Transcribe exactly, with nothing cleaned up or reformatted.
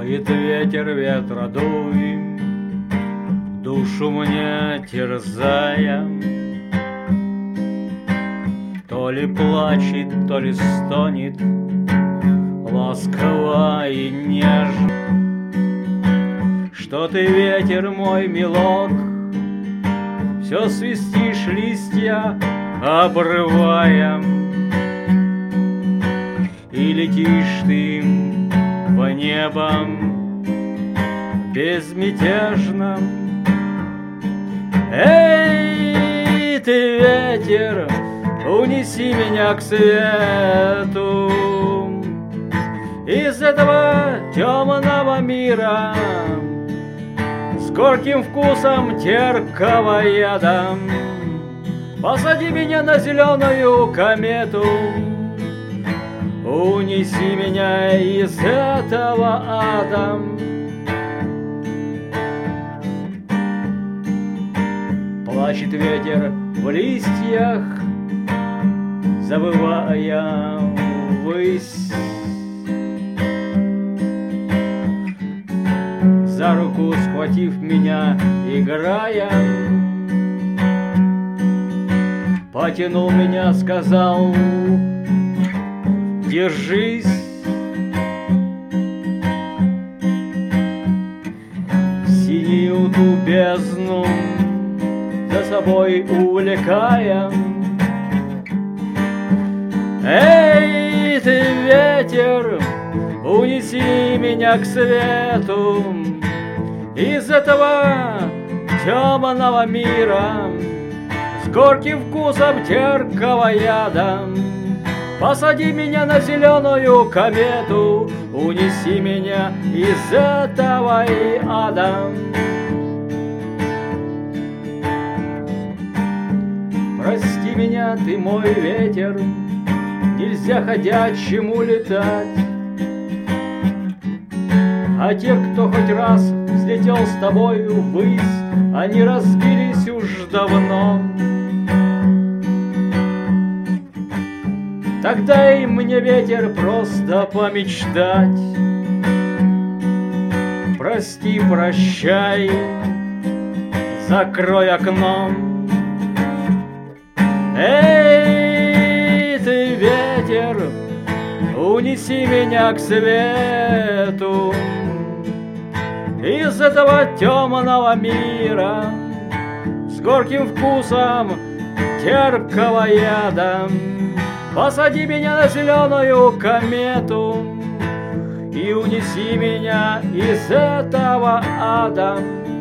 Воет ветер, ветра дуй, душу мне терзая. То ли плачет, то ли стонет, ласково и нежно. Что ты, ветер мой милок, все свистишь листья, обрывая, и летишь ты в небо безмятежно. Эй, ты, ветер, унеси меня к свету из этого темного мира с горьким вкусом терпкого яда. Посади меня на зеленую комету, унеси меня из этого ада. Плачет ветер в листьях, завывая ввысь. За руку схватив меня, играя, потянул меня, сказал: держись. В синюю ту бездну за собой увлекая. Эй, ты, ветер, унеси меня к свету из этого темного мира с горьким вкусом терпкого яда. Посади меня на зеленую комету, унеси меня из этого и ада. Прости меня, ты мой ветер, нельзя ходячему летать. А те, кто хоть раз взлетел с тобою ввысь, они разбились уж давно. Так дай мне, ветер, просто помечтать. Прости, прощай, закрой окно. Эй, ты, ветер, унеси меня к свету из этого темного мира с горьким вкусом терпкого яда. Посади меня на зеленую комету и унеси меня из этого ада.